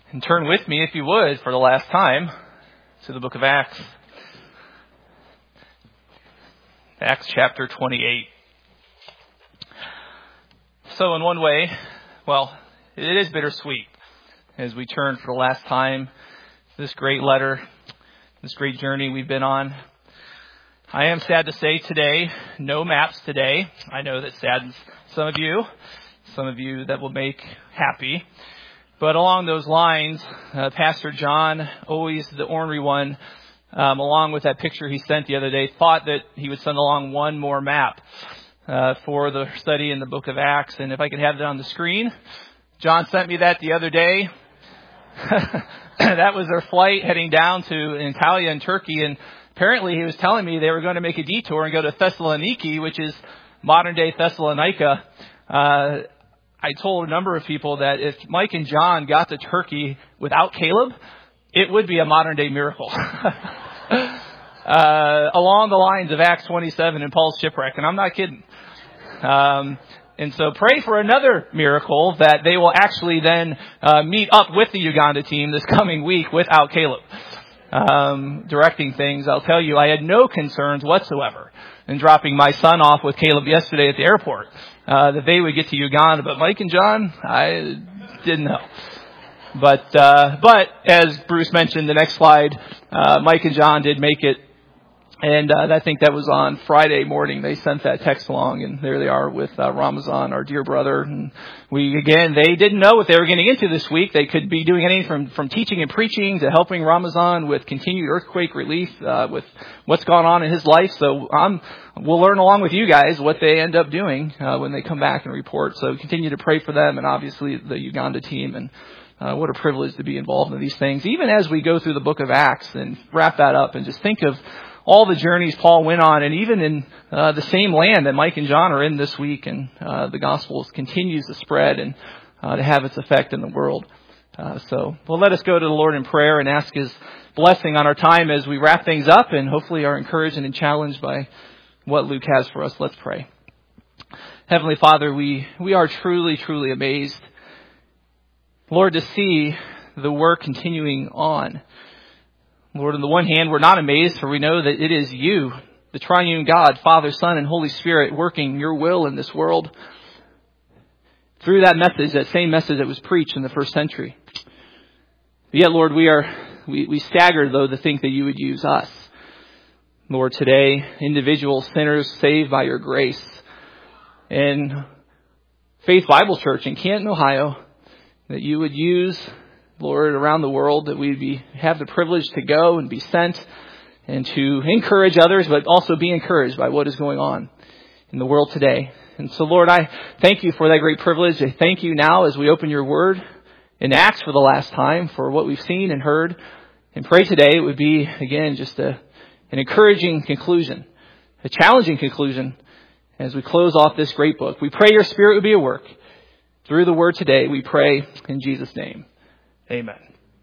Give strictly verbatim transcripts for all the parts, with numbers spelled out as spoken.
And turn with me, if you would, for the last time, to the book of Acts. Acts chapter twenty-eight. So in one way, well, it is bittersweet as we turn for the last time this great letter, this great journey we've been on. I am sad to say today, no maps today. I know that saddens some of you, some of you that will make happy. But along those lines, uh, Pastor John, always the ornery one, um, along with that picture he sent the other day, thought that he would send along one more map uh, for the study in the book of Acts. And if I could have that on the screen, John sent me that the other day. That was their flight heading down to Antalya in Turkey. And apparently he was telling me they were going to make a detour and go to Thessaloniki, which is modern-day Thessalonica. Uh I told a number of people that if Mike and John got to Turkey without Caleb, it would be a modern day miracle. uh, along the lines of Acts twenty-seven and Paul's shipwreck. And I'm not kidding. Um, and so pray for another miracle that they will actually then uh, meet up with the Uganda team this coming week without Caleb. Um, directing things. I'll tell you, I had no concerns whatsoever in dropping my son off with Caleb yesterday at the airport. Uh, that they would get to Uganda, but Mike and John, I didn't know. But, uh, but as Bruce mentioned, the next slide, uh, Mike and John did make it. And, uh, I think that was on Friday morning. They sent that text along, and there they are with, uh, Ramazan, our dear brother. And we, again, they didn't know what they were getting into this week. They could be doing anything from, from teaching and preaching to helping Ramazan with continued earthquake relief, uh, with what's gone on in his life. So, um, we'll learn along with you guys what they end up doing, uh, when they come back and report. So continue to pray for them and obviously the Uganda team. And, uh, what a privilege to be involved in these things, even as we go through the book of Acts and wrap that up and just think of all the journeys Paul went on, and even in uh, the same land that Mike and John are in this week, and uh, the gospel continues to spread and uh, to have its effect in the world. Uh, so, well, let us go to the Lord in prayer and ask His blessing on our time as we wrap things up, and hopefully are encouraged and challenged by what Luke has for us. Let's pray. Heavenly Father, we we are truly, truly amazed, Lord, to see the work continuing on. Lord, on the one hand, we're not amazed, for we know that it is you, the triune God, Father, Son, and Holy Spirit, working your will in this world through that message, that same message that was preached in the first century. Yet, Lord, we are we, we stagger, though, to think that you would use us. Lord, today, individual sinners saved by your grace. And Faith Bible Church in Canton, Ohio, that you would use, Lord, around the world, that we'd be have the privilege to go and be sent and to encourage others, but also be encouraged by what is going on in the world today. And so, Lord, I thank you for that great privilege. I thank you now as we open your word in Acts for the last time for what we've seen and heard. And pray today it would be, again, just a, an encouraging conclusion, a challenging conclusion as we close off this great book. We pray your Spirit would be at work through the word today. We pray in Jesus' name. Amen.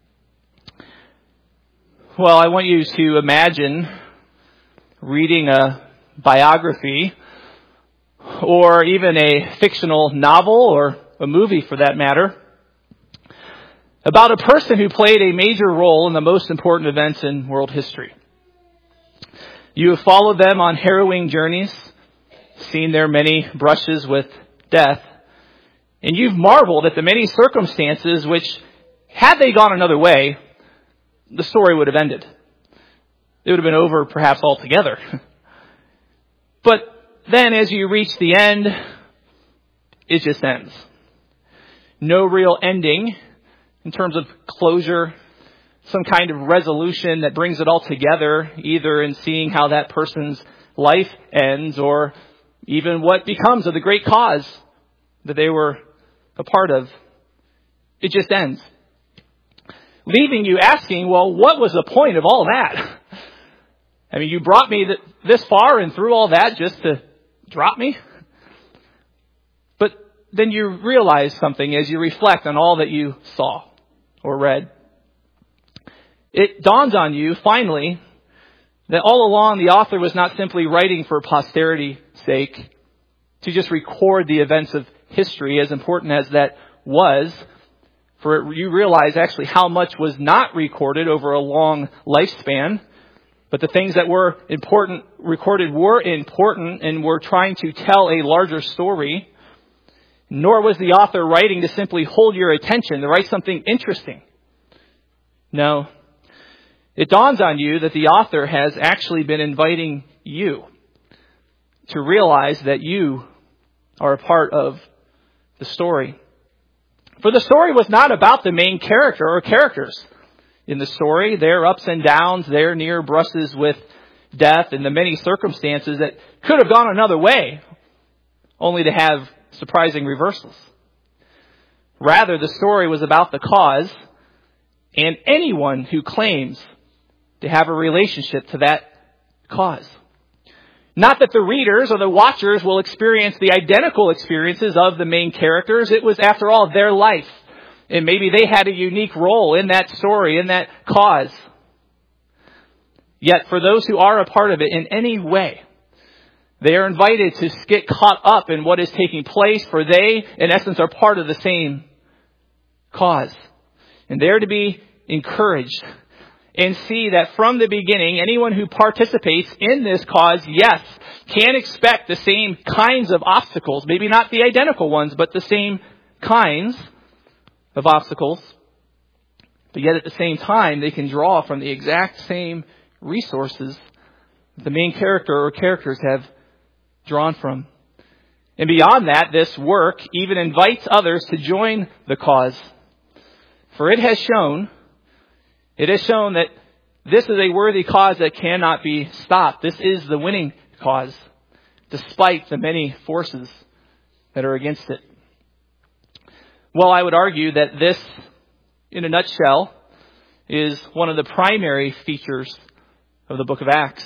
Well, I want you to imagine reading a biography or even a fictional novel or a movie for that matter about a person who played a major role in the most important events in world history. You have followed them on harrowing journeys, seen their many brushes with death, and you've marveled at the many circumstances which, had they gone another way, the story would have ended. It would have been over perhaps altogether. But then as you reach the end, it just ends. No real ending in terms of closure, some kind of resolution that brings it all together, either in seeing how that person's life ends or even what becomes of the great cause that they were a part of. It just ends, leaving you asking, well, what was the point of all that? I mean, you brought me this far and through all that just to drop me? But then you realize something as you reflect on all that you saw or read. It dawns on you, finally, that all along the author was not simply writing for posterity's sake, to just record the events of history, as important as that was, For you realize actually how much was not recorded over a long lifespan. But the things that were important, recorded were important and were trying to tell a larger story. Nor was the author writing to simply hold your attention, to write something interesting. No. It dawns on you that the author has actually been inviting you to realize that you are a part of the story. For the story was not about the main character or characters in the story. Their ups and downs, their near brushes with death, and the many circumstances that could have gone another way, only to have surprising reversals. Rather, the story was about the cause and anyone who claims to have a relationship to that cause. Not that the readers or the watchers will experience the identical experiences of the main characters. It was, after all, their life. And maybe they had a unique role in that story, in that cause. Yet, for those who are a part of it in any way, they are invited to get caught up in what is taking place, for they, in essence, are part of the same cause. And they are to be encouraged and see that from the beginning, anyone who participates in this cause, yes, can expect the same kinds of obstacles. Maybe not the identical ones, but the same kinds of obstacles. But yet at the same time, they can draw from the exact same resources that the main character or characters have drawn from. And beyond that, this work even invites others to join the cause. For it has shown It has shown that this is a worthy cause that cannot be stopped. This is the winning cause, despite the many forces that are against it. Well, I would argue that this, in a nutshell, is one of the primary features of the book of Acts.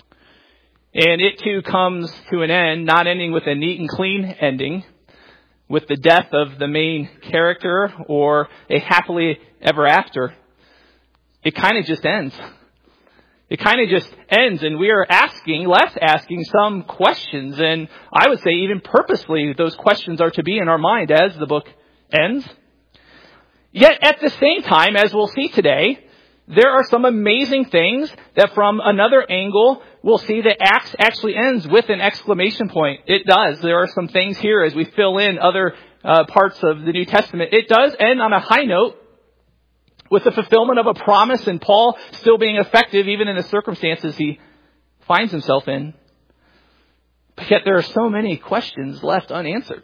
And it too comes to an end, not ending with a neat and clean ending, with the death of the main character or a happily ever after. It kind of just ends. It kind of just ends, and we are asking, left asking some questions, and I would say even purposely those questions are to be in our mind as the book ends. Yet at the same time, as we'll see today, there are some amazing things that from another angle, we'll see that Acts actually ends with an exclamation point. It does. There are some things here as we fill in other uh, parts of the New Testament. It does end on a high note, with the fulfillment of a promise, and Paul still being effective even in the circumstances he finds himself in. But yet there are so many questions left unanswered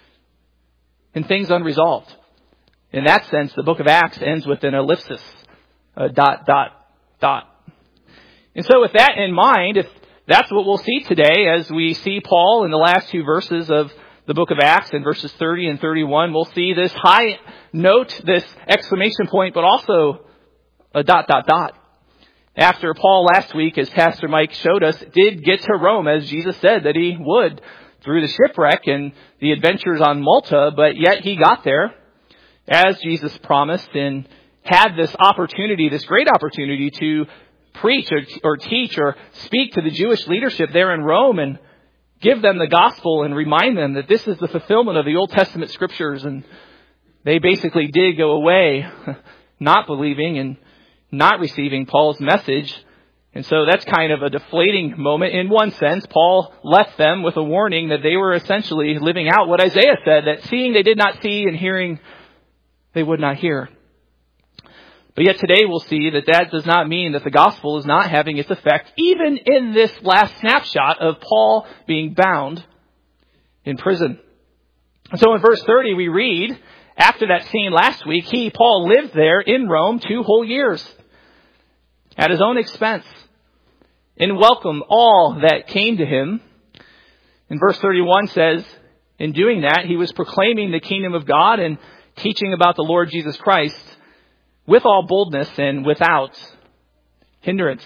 and things unresolved. In that sense, the book of Acts ends with an ellipsis, a dot, dot, dot. And so with that in mind, if that's what we'll see today as we see Paul in the last two verses of the book of Acts in verses thirty and thirty-one, we'll see this high note, this exclamation point, but also a dot, dot, dot. After Paul last week, as Pastor Mike showed us, did get to Rome, as Jesus said that he would, through the shipwreck and the adventures on Malta, but yet he got there, as Jesus promised, and had this opportunity, this great opportunity to preach or, or teach or speak to the Jewish leadership there in Rome and give them the gospel and remind them that this is the fulfillment of the Old Testament scriptures. And they basically did go away not believing and not receiving Paul's message. And so that's kind of a deflating moment in one sense. Paul left them with a warning that they were essentially living out what Isaiah said, that seeing they did not see and hearing they would not hear. But yet today we'll see that that does not mean that the gospel is not having its effect, even in this last snapshot of Paul being bound in prison. And so in verse thirty we read, after that scene last week, he, Paul, lived there in Rome two whole years at his own expense and welcomed all that came to him. And verse thirty-one says, in doing that, he was proclaiming the kingdom of God and teaching about the Lord Jesus Christ with all boldness and without hindrance.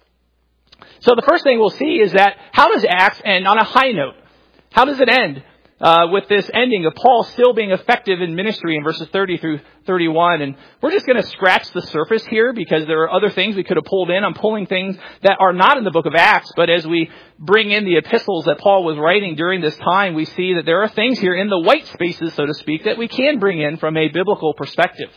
So the first thing we'll see is that how does Acts end on a high note? How does it end? uh, with this ending of Paul still being effective in ministry in verses thirty through thirty-one. And we're just going to scratch the surface here because there are other things we could have pulled in. I'm pulling things that are not in the book of Acts, but as we bring in the epistles that Paul was writing during this time, we see that there are things here in the white spaces, so to speak, that we can bring in from a biblical perspective.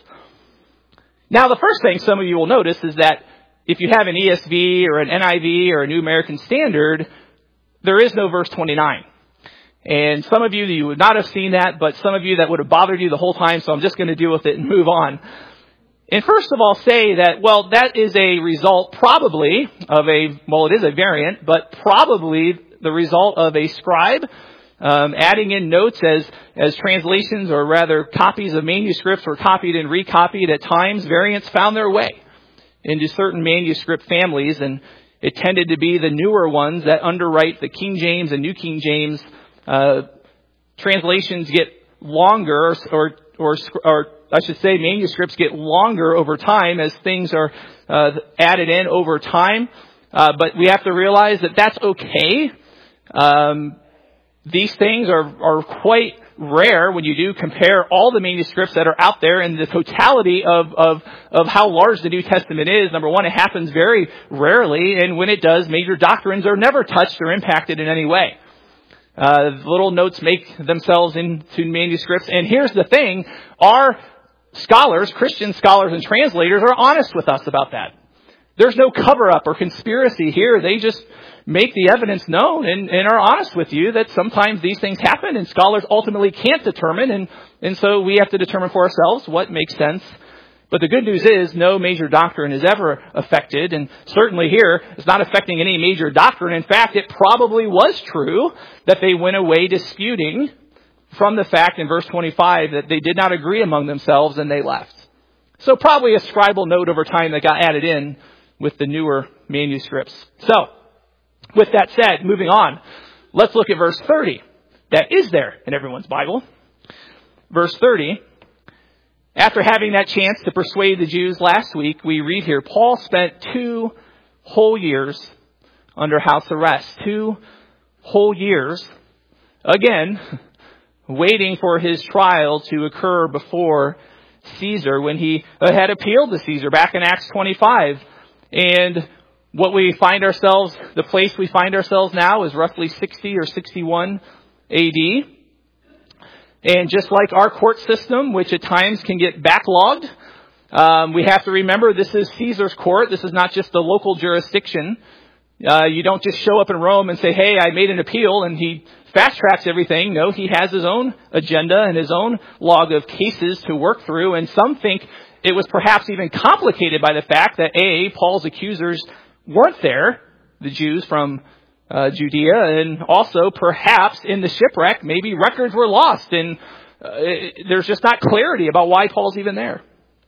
Now, the first thing some of you will notice is that if you have an E S V or an N I V or a New American Standard, there is no verse twenty-nine. And some of you, you would not have seen that, but some of you that would have bothered you the whole time, so I'm just going to deal with it and move on. And first of all, say that, well, that is a result probably of a, well, it is a variant, but probably the result of a scribe um, adding in notes as, as translations or rather copies of manuscripts were copied and recopied. At times, variants found their way into certain manuscript families, and it tended to be the newer ones that underwrite the King James and New King James. Uh, translations get longer, or, or, or I should say manuscripts get longer over time as things are uh, added in over time. Uh, but we have to realize that that's okay. Um, these things are, are quite rare when you do compare all the manuscripts that are out there and the totality of, of, of how large the New Testament is. Number one, it happens very rarely, and when it does, major doctrines are never touched or impacted in any way. Uh, little notes make themselves into manuscripts. And here's the thing, our scholars, Christian scholars and translators, are honest with us about that. There's no cover-up or conspiracy here. They just make the evidence known and, and are honest with you that sometimes these things happen and scholars ultimately can't determine. And, and so we have to determine for ourselves what makes sense. But the good news is no major doctrine is ever affected. And certainly here, it's not affecting any major doctrine. In fact, it probably was true that they went away disputing from the fact in verse twenty-five that they did not agree among themselves and they left. So probably a scribal note over time that got added in with the newer manuscripts. So, with that said, moving on, let's look at verse thirty. That is there in everyone's Bible. Verse thirty. After having that chance to persuade the Jews last week, we read here, Paul spent two whole years under house arrest. Two whole years, again, waiting for his trial to occur before Caesar when he had appealed to Caesar back in Acts twenty-five. And what we find ourselves, the place we find ourselves now is roughly sixty or sixty-one A D. And just like our court system, which at times can get backlogged, um, we have to remember this is Caesar's court. This is not just the local jurisdiction. Uh, you don't just show up in Rome and say, hey, I made an appeal, and he fast tracks everything. No, he has his own agenda and his own log of cases to work through. And some think it was perhaps even complicated by the fact that, A, Paul's accusers weren't there, the Jews from Uh, Judea, and also perhaps in the shipwreck, maybe records were lost, and uh, it, there's just not clarity about why Paul's even there.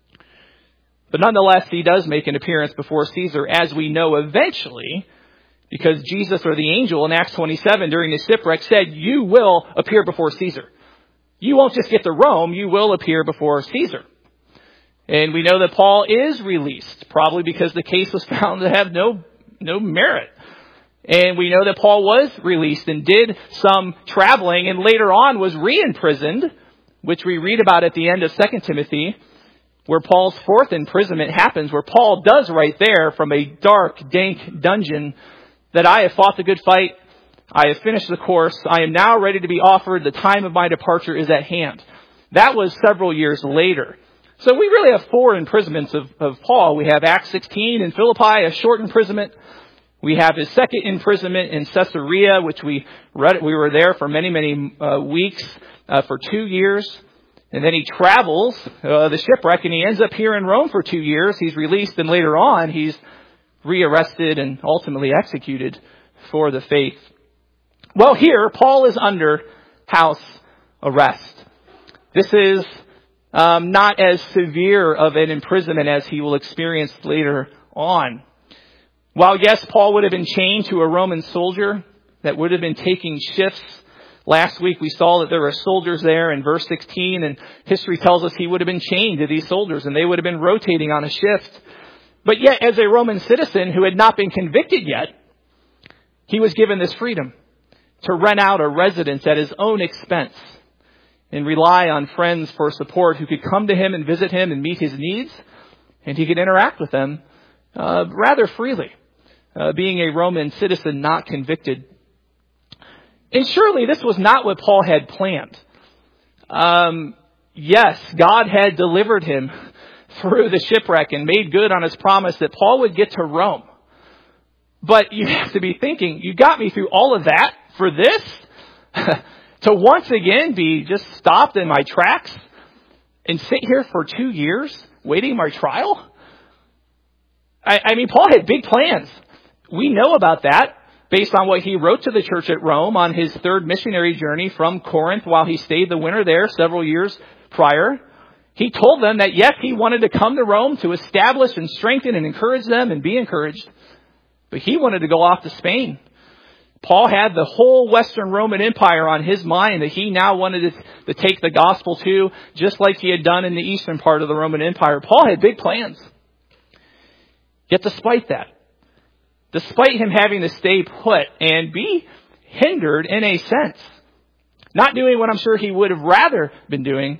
But nonetheless, he does make an appearance before Caesar, as we know eventually, because Jesus or the angel in Acts twenty-seven during the shipwreck said, you will appear before Caesar. You won't just get to Rome, you will appear before Caesar. And we know that Paul is released, probably because the case was found to have no, no merit. And we know that Paul was released and did some traveling and later on was re-imprisoned, which we read about at the end of Second Timothy, where Paul's fourth imprisonment happens, where Paul does write there from a dark, dank dungeon that I have fought the good fight, I have finished the course, I am now ready to be offered, the time of my departure is at hand. That was several years later. So we really have four imprisonments of, of Paul. We have Acts sixteen in Philippi, a short imprisonment. We have his second imprisonment in Caesarea, which we read. We were there for many, many uh, weeks, uh, for two years. And then he travels uh, the shipwreck, and he ends up here in Rome for two years. He's released, and later on, he's rearrested and ultimately executed for the faith. Well, here, Paul is under house arrest. This is um, not as severe of an imprisonment as he will experience later on. While, yes, Paul would have been chained to a Roman soldier that would have been taking shifts. Last week we saw that there were soldiers there in verse sixteen, and history tells us he would have been chained to these soldiers, and they would have been rotating on a shift. But yet, as a Roman citizen who had not been convicted yet, he was given this freedom to rent out a residence at his own expense and rely on friends for support who could come to him and visit him and meet his needs, and he could interact with them uh, rather freely, uh, being a Roman citizen not convicted. And surely this was not what Paul had planned. Um, yes, God had delivered him through the shipwreck and made good on his promise that Paul would get to Rome. But you have to be thinking, you got me through all of that for this? To once again be just stopped in my tracks and sit here for two years waiting my trial? I, I mean, Paul had big plans. We know about that based on what he wrote to the church at Rome on his third missionary journey from Corinth while he stayed the winter there several years prior. He told them that, yes, he wanted to come to Rome to establish and strengthen and encourage them and be encouraged. But he wanted to go off to Spain. Paul had the whole Western Roman Empire on his mind that he now wanted to, to take the gospel to, just like he had done in the eastern part of the Roman Empire. Paul had big plans. Yet despite that, despite him having to stay put and be hindered in a sense, not doing what I'm sure he would have rather been doing,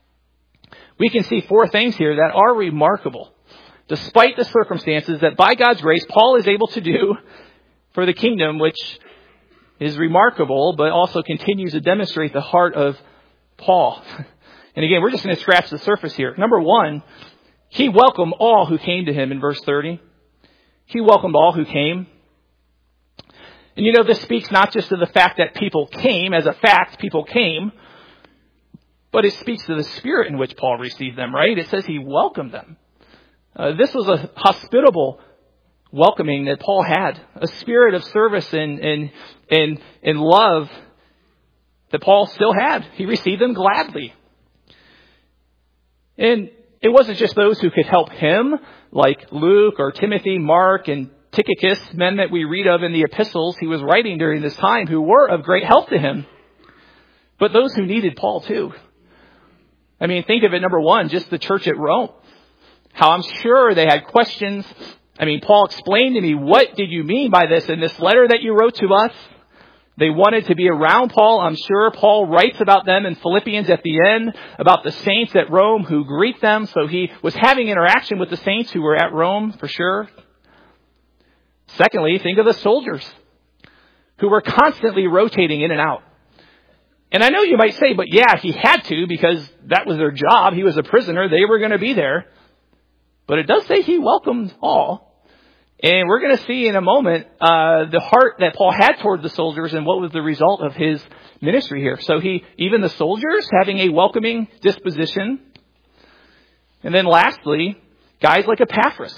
we can see four things here that are remarkable. Despite the circumstances that by God's grace, Paul is able to do for the kingdom, which is remarkable, but also continues to demonstrate the heart of Paul. And again, we're just going to scratch the surface here. Number one, he welcomed all who came to him in verse thirty. He welcomed all who came. And you know, this speaks not just to the fact that people came, as a fact, people came, but it speaks to the spirit in which Paul received them, right? It says he welcomed them. Uh, this was a hospitable welcoming that Paul had, a spirit of service and, and, and, and love that Paul still had. He received them gladly. And it wasn't just those who could help him, like Luke or Timothy, Mark, and Tychicus, men that we read of in the epistles he was writing during this time, who were of great help to him, but those who needed Paul too. I mean, think of it, number one, just the church at Rome. How I'm sure they had questions. I mean, Paul explained to me, what did you mean by this in this letter that you wrote to us? They wanted to be around Paul. I'm sure Paul writes about them in Philippians at the end, about the saints at Rome who greet them. So he was having interaction with the saints who were at Rome for sure. Secondly, think of the soldiers who were constantly rotating in and out. And I know you might say, but yeah, he had to because that was their job. He was a prisoner. They were going to be there. But it does say he welcomed all. And we're going to see in a moment uh, the heart that Paul had towards the soldiers and what was the result of his ministry here. So he, even the soldiers having a welcoming disposition. And then lastly, guys like Epaphras,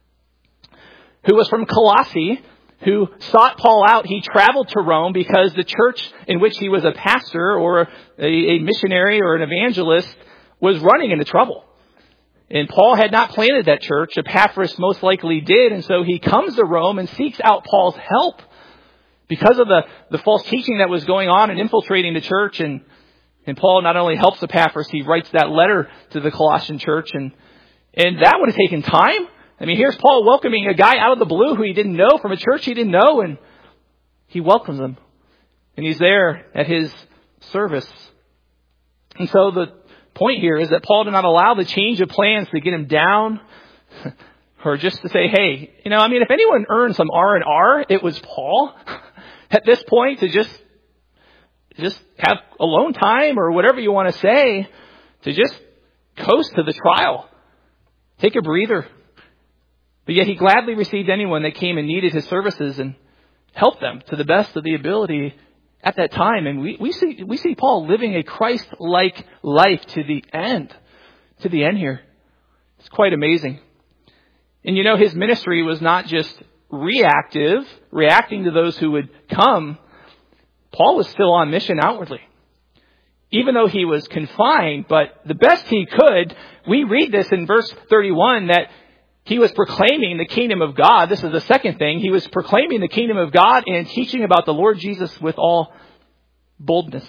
who was from Colossae, who sought Paul out. He traveled to Rome because the church in which he was a pastor or a, a missionary or an evangelist was running into trouble. And Paul had not planted that church. Epaphras most likely did. And so he comes to Rome and seeks out Paul's help because of the, the false teaching that was going on and infiltrating the church. And, and Paul not only helps Epaphras, he writes that letter to the Colossian church. And, and that would have taken time. I mean, here's Paul welcoming a guy out of the blue who he didn't know from a church he didn't know. And he welcomes him. And he's there at his service. And so the point here is that Paul did not allow the change of plans to get him down or just to say, hey, you know, I mean, if anyone earned some R and R, it was Paul at this point to just, just have alone time or whatever you want to say to just coast to the trial, take a breather. But yet he gladly received anyone that came and needed his services and helped them to the best of the ability at that time. And we, we see we see Paul living a Christ-like life to the end. To the end here. It's quite amazing. And you know, his ministry was not just reactive, reacting to those who would come. Paul was still on mission outwardly. Even though he was confined, but the best he could, we read this in verse thirty-one that he was proclaiming the kingdom of God. This is the second thing. He was proclaiming the kingdom of God and teaching about the Lord Jesus with all boldness,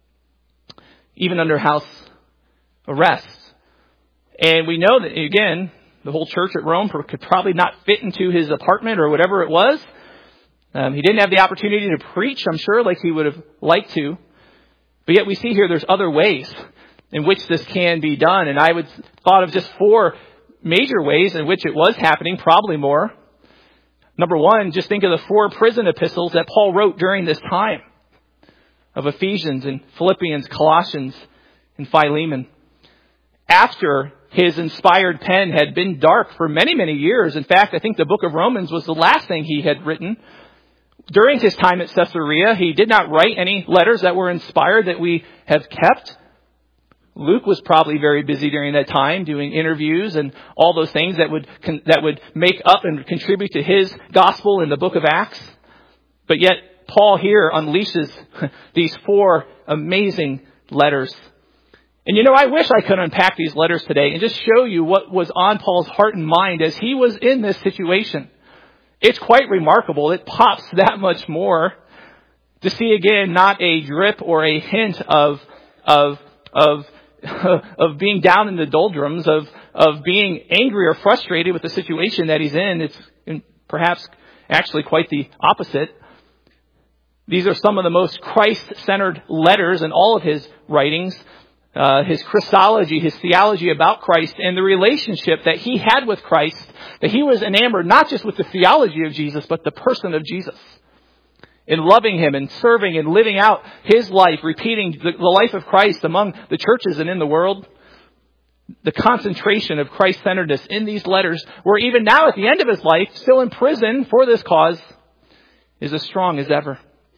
even under house arrest. And we know that, again, the whole church at Rome could probably not fit into his apartment or whatever it was. Um, he didn't have the opportunity to preach, I'm sure, like he would have liked to. But yet we see here there's other ways in which this can be done. And I would thought of just four major ways in which it was happening, probably more. Number one, just think of the four prison epistles that Paul wrote during this time of Ephesians and Philippians, Colossians, and Philemon. After his inspired pen had been dark for many, many years. In fact, I think the book of Romans was the last thing he had written. During his time at Caesarea, he did not write any letters that were inspired that we have kept. Luke was probably very busy during that time doing interviews and all those things that would that would make up and contribute to his gospel in the book of Acts. But yet Paul here unleashes these four amazing letters. And you know, I wish I could unpack these letters today and just show you what was on Paul's heart and mind as he was in this situation. It's quite remarkable. It pops that much more to see again, not a drip or a hint of, of, of, of being down in the doldrums, of, of being angry or frustrated with the situation that he's in. It's perhaps actually quite the opposite. These are some of the most Christ-centered letters in all of his writings. Uh, his Christology, his theology about Christ, and the relationship that he had with Christ, that he was enamored not just with the theology of Jesus, but the person of Jesus. In loving him and serving and living out his life, repeating the, the life of Christ among the churches and in the world. The concentration of Christ-centeredness in these letters, where even now at the end of his life, still in prison for this cause, is as strong as ever.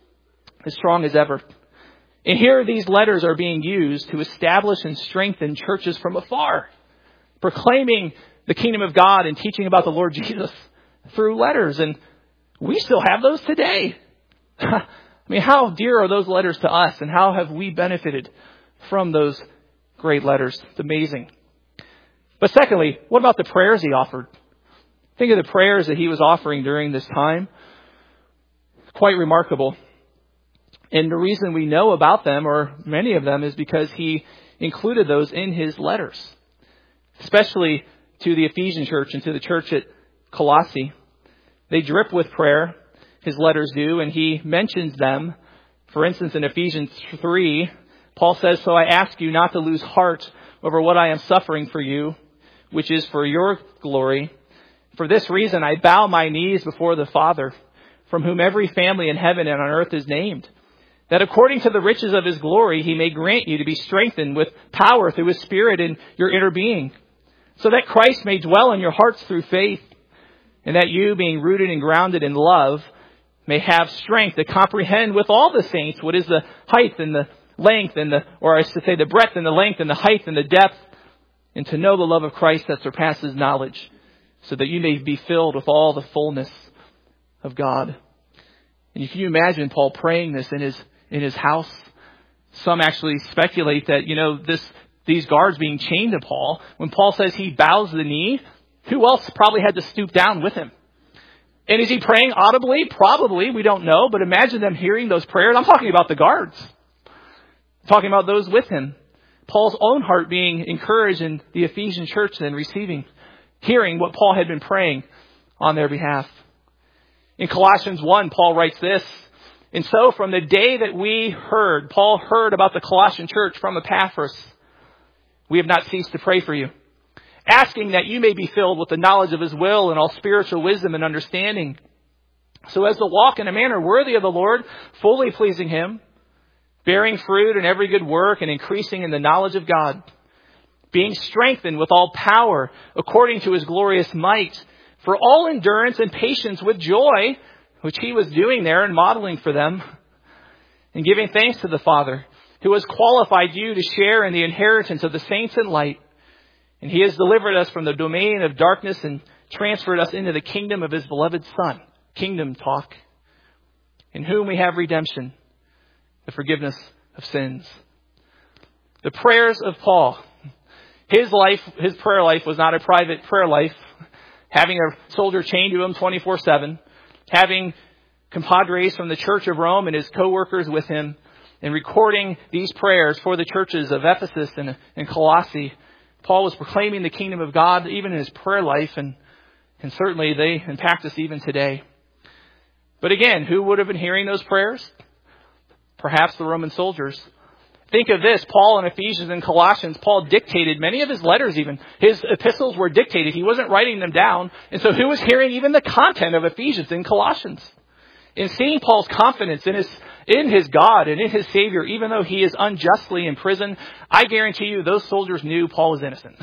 As strong as ever. And here these letters are being used to establish and strengthen churches from afar, proclaiming the kingdom of God and teaching about the Lord Jesus through letters. And we still have those today. I mean, how dear are those letters to us, and how have we benefited from those great letters? It's amazing. But secondly, what about the prayers he offered? Think of the prayers that he was offering during this time. Quite remarkable. And the reason we know about them, or many of them, is because he included those in his letters, especially to the Ephesian church and to the church at Colossae. They drip with prayer, his letters do, and he mentions them. For instance, in Ephesians three, Paul says, "So I ask you not to lose heart over what I am suffering for you, which is for your glory. For this reason I bow my knees before the Father, from whom every family in heaven and on earth is named, that according to the riches of his glory, he may grant you to be strengthened with power through his Spirit in your inner being, so that Christ may dwell in your hearts through faith, and that you, being rooted and grounded in love, may have strength to comprehend with all the saints what is the height and the length and the, or I should say the breadth and the length and the height and the depth, and to know the love of Christ that surpasses knowledge, so that you may be filled with all the fullness of God." And can you imagine Paul praying this in his in his house? Some actually speculate that, you know, this these guards being chained to Paul, when Paul says he bows the knee, who else probably had to stoop down with him? And is he praying audibly? Probably. We don't know. But imagine them hearing those prayers. I'm talking about the guards. I'm talking about those with him. Paul's own heart being encouraged in the Ephesian church and receiving, hearing what Paul had been praying on their behalf. In Colossians one, Paul writes this, "And so from the day that we heard," Paul heard about the Colossian church from Epaphras, "we have not ceased to pray for you, asking that you may be filled with the knowledge of his will and all spiritual wisdom and understanding, so as to walk in a manner worthy of the Lord, fully pleasing him, bearing fruit in every good work and increasing in the knowledge of God, being strengthened with all power according to his glorious might, for all endurance and patience with joy," which he was doing there and modeling for them, "and giving thanks to the Father, who has qualified you to share in the inheritance of the saints in light. And he has delivered us from the domain of darkness and transferred us into the kingdom of his beloved Son." Kingdom talk. "In whom we have redemption, the forgiveness of sins." The prayers of Paul. His life, his prayer life was not a private prayer life, having a soldier chained to him twenty-four seven, having compadres from the Church of Rome and his co-workers with him, and recording these prayers for the churches of Ephesus and, and Colossae. Paul was proclaiming the kingdom of God even in his prayer life, and, and certainly they impact us even today. But again, who would have been hearing those prayers? Perhaps the Roman soldiers. Think of this, Paul in Ephesians and Colossians, Paul dictated many of his letters even. His epistles were dictated. He wasn't writing them down. And so who was hearing even the content of Ephesians and Colossians? In seeing Paul's confidence in his in his God and in his Savior, even though he is unjustly in prison, I guarantee you those soldiers knew Paul was innocent.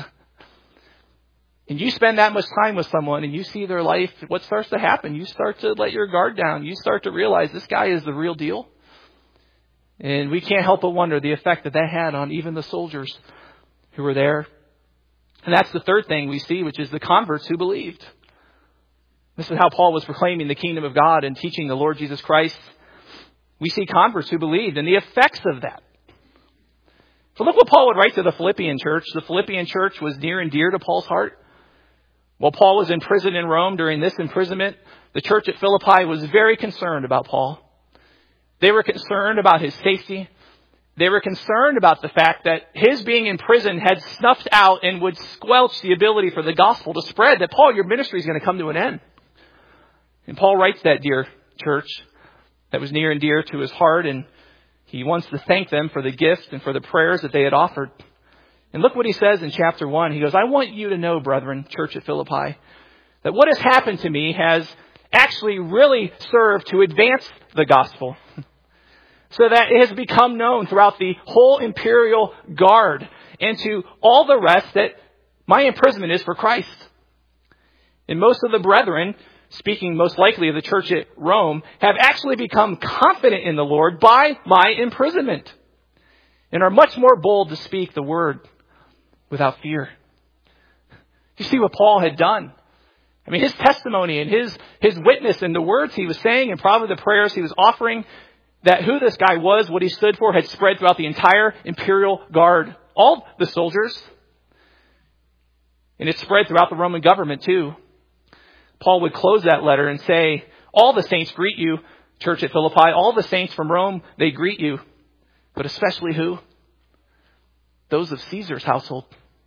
And you spend that much time with someone and you see their life, what starts to happen? You start to let your guard down. You start to realize this guy is the real deal. And we can't help but wonder the effect that that had on even the soldiers who were there. And that's the third thing we see, which is the converts who believed. This is how Paul was proclaiming the kingdom of God and teaching the Lord Jesus Christ. We see converts who believed and the effects of that. So look what Paul would write to the Philippian church. The Philippian church was near and dear to Paul's heart. While Paul was in prison in Rome during this imprisonment, the church at Philippi was very concerned about Paul. They were concerned about his safety. They were concerned about the fact that his being in prison had snuffed out and would squelch the ability for the gospel to spread, that Paul, your ministry is going to come to an end. And Paul writes that dear church that was near and dear to his heart, and he wants to thank them for the gift and for the prayers that they had offered. And look what he says in chapter one. He goes, I want you to know, brethren, church at Philippi, that what has happened to me has actually really served to advance the gospel, so that it has become known throughout the whole imperial guard and to all the rest that my imprisonment is for Christ. And most of the brethren, speaking most likely of the church at Rome, have actually become confident in the Lord by my imprisonment and are much more bold to speak the word without fear. You see what Paul had done. I mean, his testimony and his, his witness and the words he was saying and probably the prayers he was offering, that who this guy was, what he stood for, had spread throughout the entire imperial guard. All the soldiers. And it spread throughout the Roman government too. Paul would close that letter and say, all the saints greet you, church at Philippi. All the saints from Rome, they greet you. But especially who? Those of Caesar's household.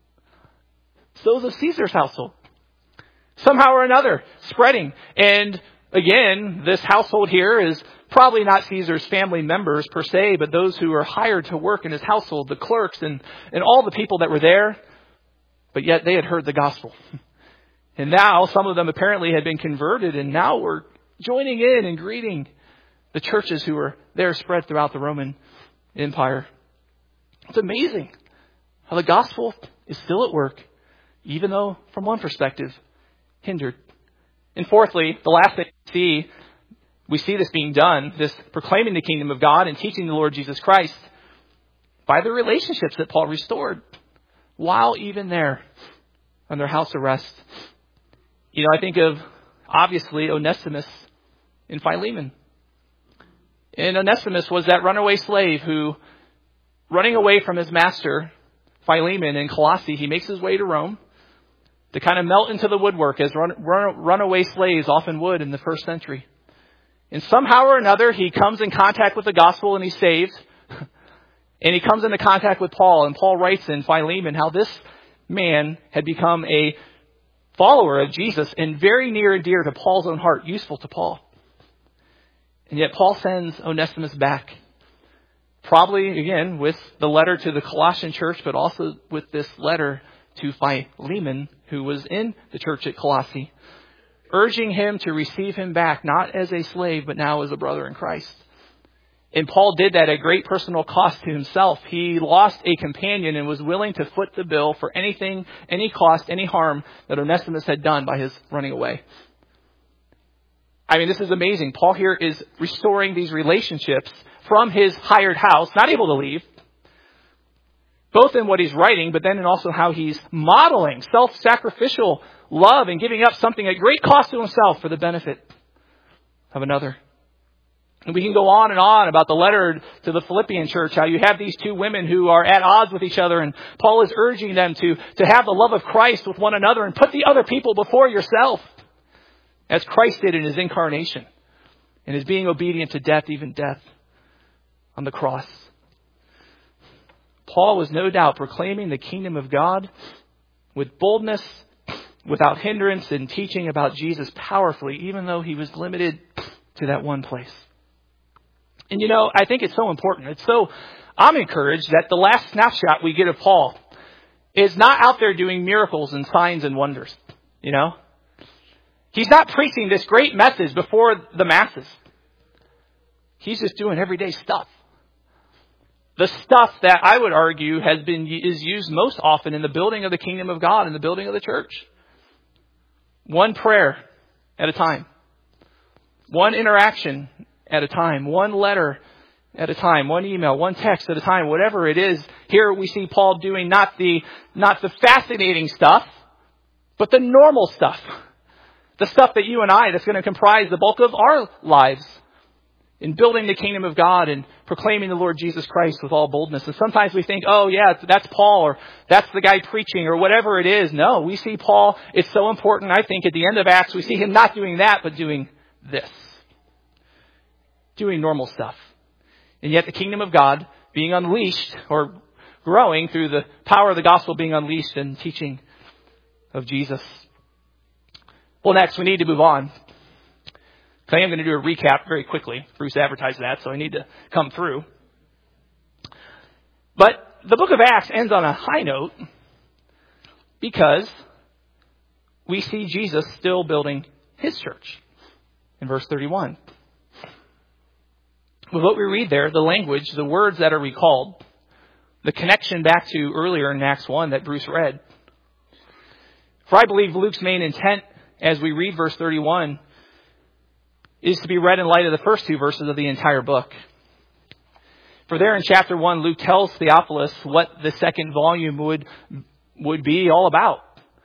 Those of Caesar's household. Somehow or another, spreading. And again, this household here is probably not Caesar's family members per se, but those who are hired to work in his household, the clerks and, and all the people that were there. But yet they had heard the gospel. And now some of them apparently had been converted and now were joining in and greeting the churches who were there spread throughout the Roman Empire. It's amazing how the gospel is still at work, even though from one perspective, hindered. And fourthly, the last thing we see, we see this being done, this proclaiming the kingdom of God and teaching the Lord Jesus Christ by the relationships that Paul restored while even there under house arrest. You know, I think of, obviously, Onesimus and Philemon. And Onesimus was that runaway slave who, running away from his master, Philemon, in Colossae, he makes his way to Rome to kind of melt into the woodwork as run, run, runaway slaves often would in the first century. And somehow or another, he comes in contact with the gospel and he's saved. And he comes into contact with Paul. And Paul writes in Philemon how this man had become a follower of Jesus and very near and dear to Paul's own heart, useful to Paul. And yet Paul sends Onesimus back. Probably, again, with the letter to the Colossian church, but also with this letter to Philemon, who was in the church at Colossae, urging him to receive him back, not as a slave, but now as a brother in Christ. And Paul did that at great personal cost to himself. He lost a companion and was willing to foot the bill for anything, any cost, any harm that Onesimus had done by his running away. I mean, this is amazing. Paul here is restoring these relationships from his hired house, not able to leave, both in what he's writing, but then in also how he's modeling self-sacrificial love and giving up something at great cost to himself for the benefit of another. And we can go on and on about the letter to the Philippian church, how you have these two women who are at odds with each other, and Paul is urging them to, to have the love of Christ with one another and put the other people before yourself, as Christ did in his incarnation and his being obedient to death, even death on the cross. Paul was no doubt proclaiming the kingdom of God with boldness, without hindrance, and teaching about Jesus powerfully, even though he was limited to that one place. And you know, I think it's so important. It's so, I'm encouraged that the last snapshot we get of Paul is not out there doing miracles and signs and wonders. You know? He's not preaching this great message before the masses. He's just doing everyday stuff. The stuff that I would argue has been is used most often in the building of the kingdom of God and the building of the church. One prayer at a time. One interaction at a time. One letter at a time. One email, one text at a time. Whatever it is, here we see Paul doing not the not the fascinating stuff, but the normal stuff. The stuff that you and I, that's going to comprise the bulk of our lives in building the kingdom of God and proclaiming the Lord Jesus Christ with all boldness. And sometimes we think, oh yeah, that's Paul, or that's the guy preaching, or whatever it is. No, we see Paul, it's so important, I think, at the end of Acts, we see him not doing that, but doing this. Doing normal stuff. And yet the kingdom of God being unleashed, or growing through the power of the gospel being unleashed and teaching of Jesus. Well, next, we need to move on. I am going to do a recap very quickly. Bruce advertised that, so I need to come through. But the book of Acts ends on a high note because we see Jesus still building his church in verse thirty-one. With what we read there, the language, the words that are recalled, the connection back to earlier in Acts one that Bruce read. For I believe Luke's main intent as we read verse thirty-one is to be read in light of the first two verses of the entire book. For there in chapter one, Luke tells Theophilus what the second volume would would be all about.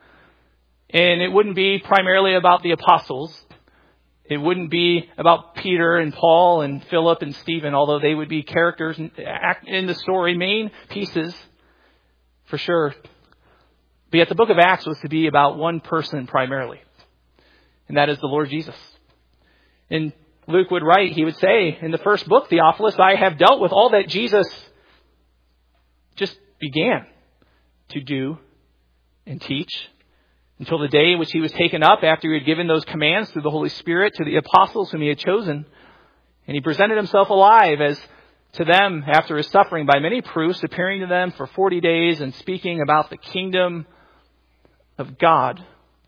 And it wouldn't be primarily about the apostles. It wouldn't be about Peter and Paul and Philip and Stephen, although they would be characters in the story, main pieces for sure. But yet the book of Acts was to be about one person primarily. And that is the Lord Jesus. And Luke would write, he would say in the first book, Theophilus, I have dealt with all that Jesus just began to do and teach until the day in which he was taken up after he had given those commands through the Holy Spirit to the apostles whom he had chosen. And he presented himself alive as to them after his suffering by many proofs, appearing to them for forty days and speaking about the kingdom of God.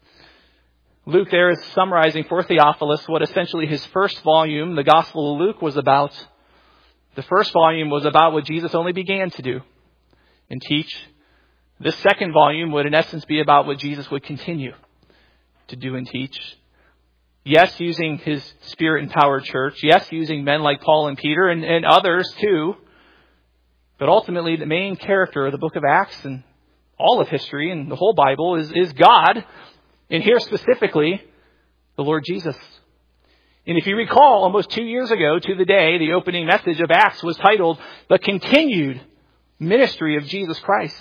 Luke there is summarizing for Theophilus what essentially his first volume, the Gospel of Luke, was about. The first volume was about what Jesus only began to do and teach. This second volume would in essence be about what Jesus would continue to do and teach. Yes, using his Spirit-empowered church. Yes, using men like Paul and Peter and, and others too. But ultimately the main character of the book of Acts and all of history and the whole Bible is, is God. And here specifically, the Lord Jesus. And if you recall, almost two years ago to the day, the opening message of Acts was titled, The Continued Ministry of Jesus Christ.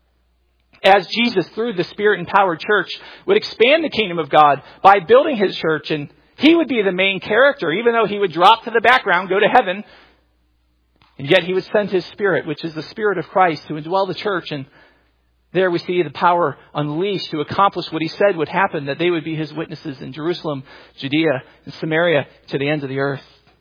As Jesus, through the Spirit-empowered church, would expand the kingdom of God by building his church. And he would be the main character, even though he would drop to the background, go to heaven. And yet he would send his Spirit, which is the Spirit of Christ, to indwell the church. And there we see the power unleashed to accomplish what he said would happen, that they would be his witnesses in Jerusalem, Judea, and Samaria, to the ends of the earth.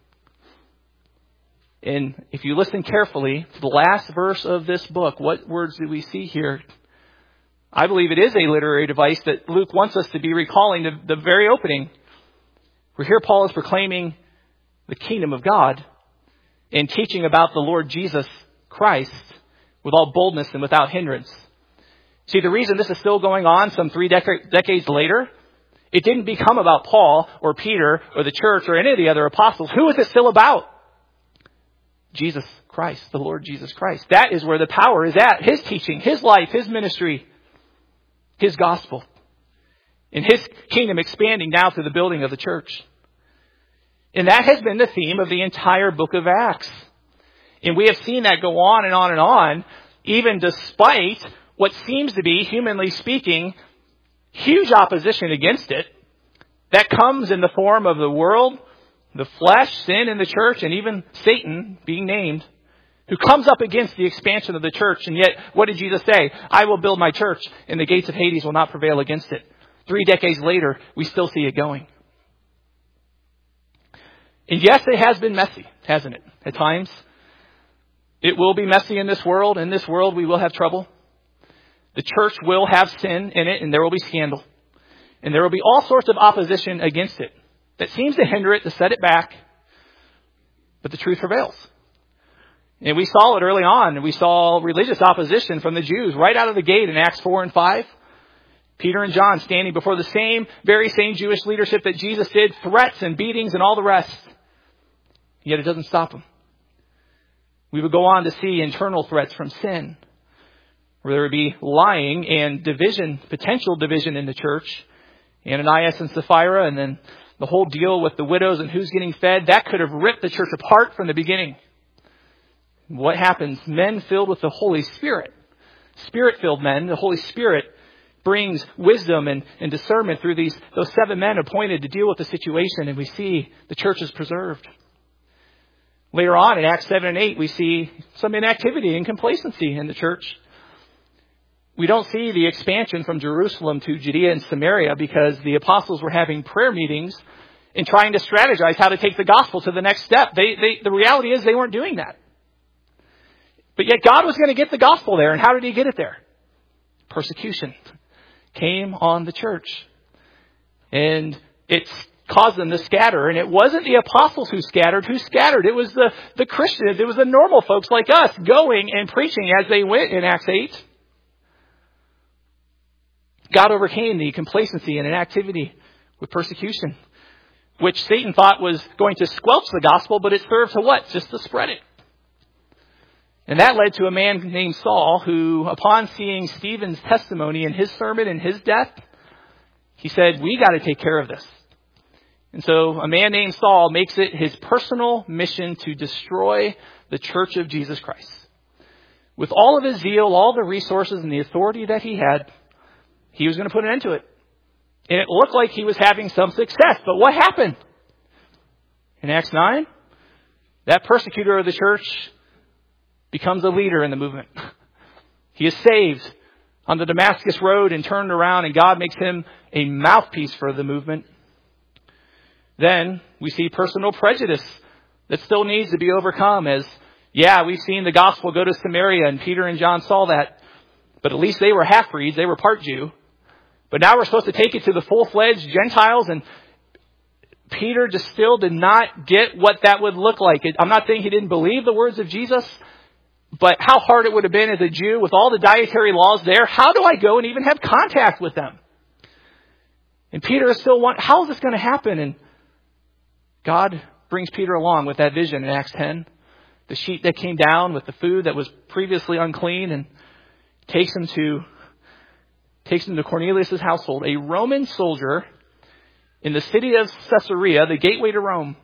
And if you listen carefully to the last verse of this book, what words do we see here? I believe it is a literary device that Luke wants us to be recalling the, the very opening. Where here Paul is proclaiming the kingdom of God and teaching about the Lord Jesus Christ with all boldness and without hindrance. See, the reason this is still going on some three dec- decades later, it didn't become about Paul or Peter or the church or any of the other apostles. Who is it still about? Jesus Christ, the Lord Jesus Christ. That is where the power is at. His teaching, his life, his ministry, his gospel. And his kingdom expanding now to the building of the church. And that has been the theme of the entire book of Acts. And we have seen that go on and on and on, even despite what seems to be, humanly speaking, huge opposition against it that comes in the form of the world, the flesh, sin in the church, and even Satan being named, who comes up against the expansion of the church. And yet, what did Jesus say? I will build my church, and the gates of Hades will not prevail against it. Three decades later, we still see it going. And yes, it has been messy, hasn't it? At times. It will be messy in this world. In this world, we will have trouble. The church will have sin in it, and there will be scandal. And there will be all sorts of opposition against it that seems to hinder it, to set it back. But the truth prevails. And we saw it early on. We saw religious opposition from the Jews right out of the gate in Acts four and five. Peter and John standing before the same, very same Jewish leadership that Jesus did, threats and beatings and all the rest. Yet it doesn't stop them. We would go on to see internal threats from sin, where there would be lying and division, potential division in the church. Ananias and Sapphira, and then the whole deal with the widows and who's getting fed, that could have ripped the church apart from the beginning. What happens? Men filled with the Holy Spirit, Spirit-filled men, the Holy Spirit brings wisdom and, and discernment through these those seven men appointed to deal with the situation, and we see the church is preserved. Later on in Acts seven and eight, we see some inactivity and complacency in the church. We don't see the expansion from Jerusalem to Judea and Samaria because the apostles were having prayer meetings and trying to strategize how to take the gospel to the next step. They, they, the reality is they weren't doing that. But yet God was going to get the gospel there. And how did he get it there? Persecution came on the church. And it's caused them to scatter. And it wasn't the apostles who scattered. Who scattered? It was the, the Christians. It was the normal folks like us going and preaching as they went in Acts eight. God overcame the complacency and inactivity with persecution, which Satan thought was going to squelch the gospel, but it served to what? Just to spread it. And that led to a man named Saul who, upon seeing Stephen's testimony and his sermon and his death, he said, we got to take care of this. And so a man named Saul makes it his personal mission to destroy the church of Jesus Christ. With all of his zeal, all the resources and the authority that he had, he was going to put an end to it. And it looked like he was having some success. But what happened? In Acts nine, that persecutor of the church becomes a leader in the movement. He is saved on the Damascus road and turned around, and God makes him a mouthpiece for the movement. Then we see personal prejudice that still needs to be overcome as, yeah, we've seen the gospel go to Samaria, and Peter and John saw that. But at least they were half-breeds. They were part Jew. But now we're supposed to take it to the full-fledged Gentiles, and Peter just still did not get what that would look like. I'm not saying he didn't believe the words of Jesus, but how hard it would have been as a Jew with all the dietary laws there. How do I go and even have contact with them? And Peter is still wondering, how is this going to happen? And God brings Peter along with that vision in Acts ten. The sheet that came down with the food that was previously unclean, and takes him to takes him to Cornelius' household, a Roman soldier in the city of Caesarea, the gateway to Rome.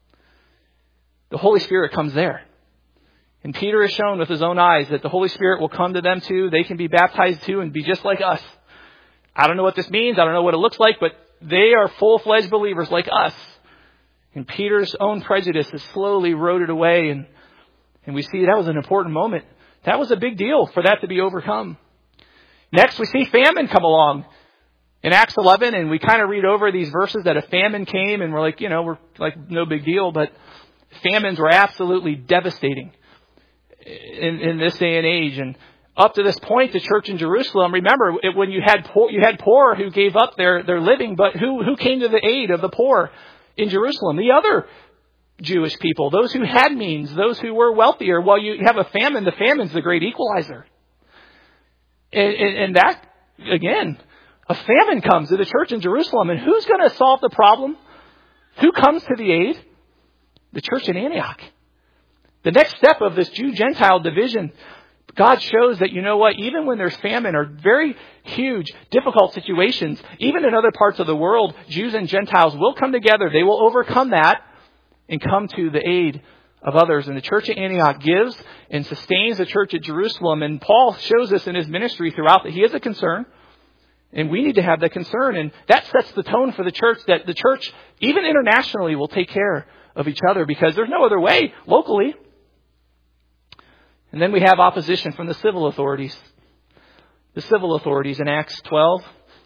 The Holy Spirit comes there. And Peter is shown with his own eyes that the Holy Spirit will come to them too. They can be baptized too and be just like us. I don't know what this means. I don't know what it looks like, but they are full-fledged believers like us. And Peter's own prejudice is slowly eroded away. And, and we see that was an important moment. That was a big deal for that to be overcome. Next, we see famine come along in Acts eleven, and we kind of read over these verses that a famine came, and we're like, you know, we're like, no big deal, but famines were absolutely devastating in, in this day and age. And up to this point, the church in Jerusalem, remember, it, when you had poor, you had poor who gave up their, their living, but who, who came to the aid of the poor in Jerusalem? The other Jewish people, those who had means, those who were wealthier. Well, you have a famine. The famine's the great equalizer. And, and, and that, again, a famine comes to the church in Jerusalem. And who's going to solve the problem? Who comes to the aid? The church in Antioch. The next step of this Jew-Gentile division, God shows that, you know what, even when there's famine or very huge, difficult situations, even in other parts of the world, Jews and Gentiles will come together. They will overcome that and come to the aid of others. And the church at Antioch gives and sustains the church at Jerusalem. And Paul shows this in his ministry throughout that he has a concern. And we need to have that concern. And that sets the tone for the church, that the church, even internationally, will take care of each other because there's no other way locally. And then we have opposition from the civil authorities. The civil authorities in Acts twelve.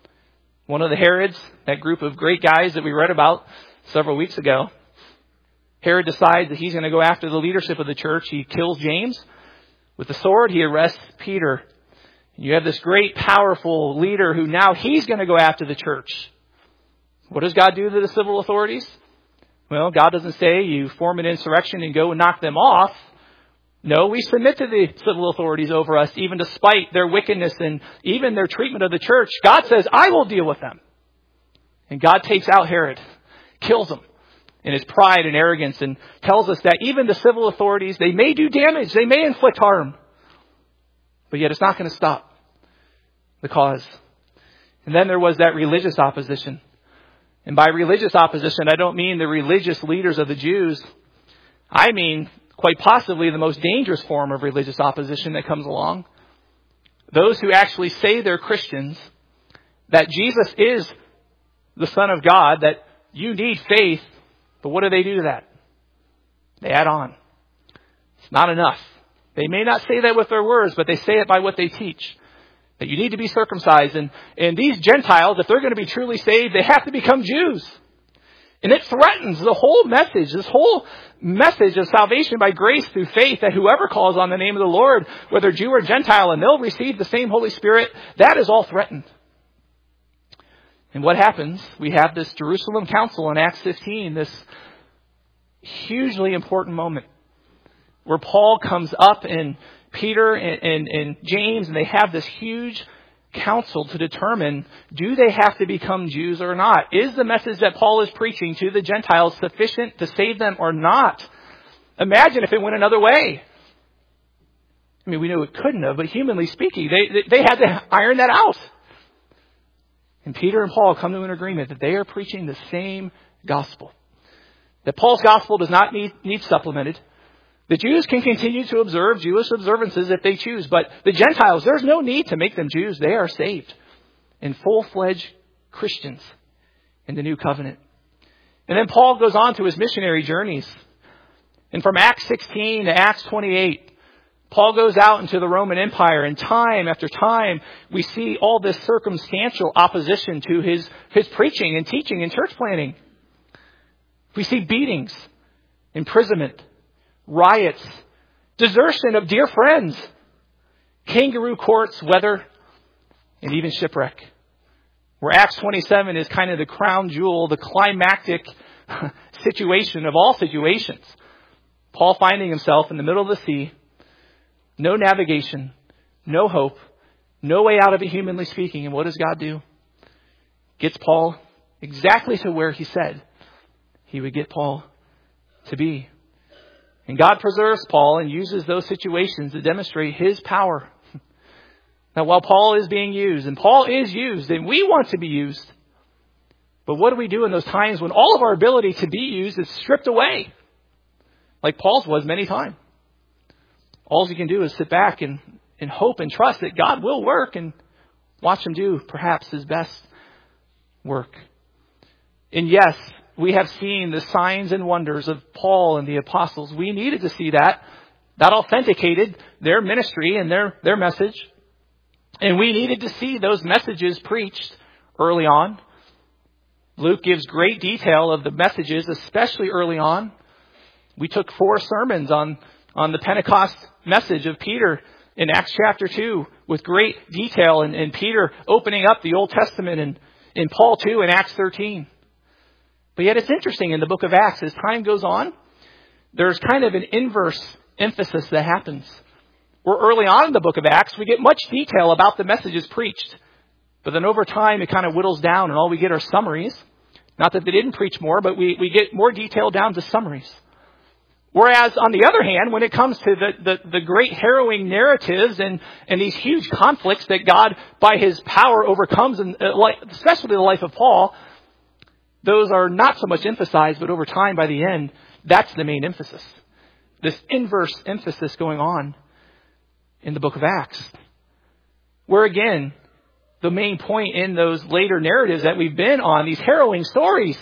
One of the Herods, that group of great guys that we read about several weeks ago, Herod decides that he's going to go after the leadership of the church. He kills James with the sword. He arrests Peter. And you have this great, powerful leader who now he's going to go after the church. What does God do to the civil authorities? Well, God doesn't say you form an insurrection and go and knock them off. No, we submit to the civil authorities over us, even despite their wickedness and even their treatment of the church. God says, I will deal with them. And God takes out Herod, kills him in his pride and arrogance, and tells us that even the civil authorities, they may do damage, they may inflict harm, but yet it's not going to stop the cause. And then there was that religious opposition. And by religious opposition, I don't mean the religious leaders of the Jews. I mean quite possibly the most dangerous form of religious opposition that comes along. Those who actually say they're Christians, that Jesus is the Son of God, that you need faith. But what do they do to that? They add on. It's not enough. They may not say that with their words, but they say it by what they teach. That you need to be circumcised. And, and these Gentiles, if they're going to be truly saved, they have to become Jews. And it threatens the whole message, this whole message of salvation by grace through faith, that whoever calls on the name of the Lord, whether Jew or Gentile, and they'll receive the same Holy Spirit, that is all threatened. And what happens? We have this Jerusalem Council in Acts fifteen, this hugely important moment where Paul comes up and Peter and, and, and James, and they have this huge council to determine, do they have to become Jews or not? Is the message that Paul is preaching to the Gentiles sufficient to save them or not? Imagine if it went another way. I mean, we knew it couldn't have, but humanly speaking, they, they had to iron that out. And Peter and Paul come to an agreement that they are preaching the same gospel. That Paul's gospel does not need, need supplemented. The Jews can continue to observe Jewish observances if they choose. But the Gentiles, there's no need to make them Jews. They are saved and full-fledged Christians in the new covenant. And then Paul goes on to his missionary journeys. And from Acts sixteen to Acts twenty-eight, Paul goes out into the Roman Empire, and time after time, we see all this circumstantial opposition to his, his preaching and teaching and church planting. We see beatings, imprisonment, riots, desertion of dear friends, kangaroo courts, weather, and even shipwreck. Where Acts twenty-seven is kind of the crown jewel, the climactic situation of all situations. Paul finding himself in the middle of the sea, no navigation, no hope, no way out of it humanly speaking. And what does God do? Gets Paul exactly to where he said he would get Paul to be. And God preserves Paul and uses those situations to demonstrate his power. Now, while Paul is being used, and Paul is used, and we want to be used, but what do we do in those times when all of our ability to be used is stripped away? Like Paul's was many times. All you can do is sit back and, and hope and trust that God will work and watch him do perhaps his best work. And yes, we have seen the signs and wonders of Paul and the apostles. We needed to see that. That authenticated their ministry and their, their message. And we needed to see those messages preached early on. Luke gives great detail of the messages, especially early on. We took four sermons on, on the Pentecost message of Peter in Acts chapter two with great detail, and, and Peter opening up the Old Testament, and in Paul too in Acts thirteen. But yet it's interesting in the book of Acts, as time goes on, there's kind of an inverse emphasis that happens. Where early on in the book of Acts, we get much detail about the messages preached. But then over time, it kind of whittles down, and all we get are summaries. Not that they didn't preach more, but we, we get more detail down to summaries. Whereas, on the other hand, when it comes to the, the, the great harrowing narratives and, and these huge conflicts that God, by his power, overcomes, and especially the life of Paul, those are not so much emphasized, but over time, by the end, that's the main emphasis. This inverse emphasis going on in the book of Acts. Where again, the main point in those later narratives that we've been on, these harrowing stories,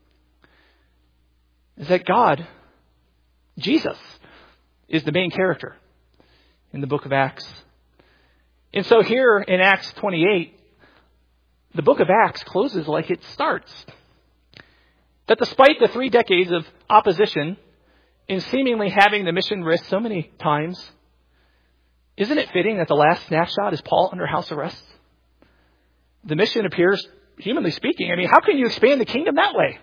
is that God, Jesus, is the main character in the book of Acts. And so here in Acts twenty-eight, the book of Acts closes like it starts. That despite the three decades of opposition in seemingly having the mission risked so many times, isn't it fitting that the last snapshot is Paul under house arrest? The mission appears, humanly speaking, I mean, how can you expand the kingdom that way?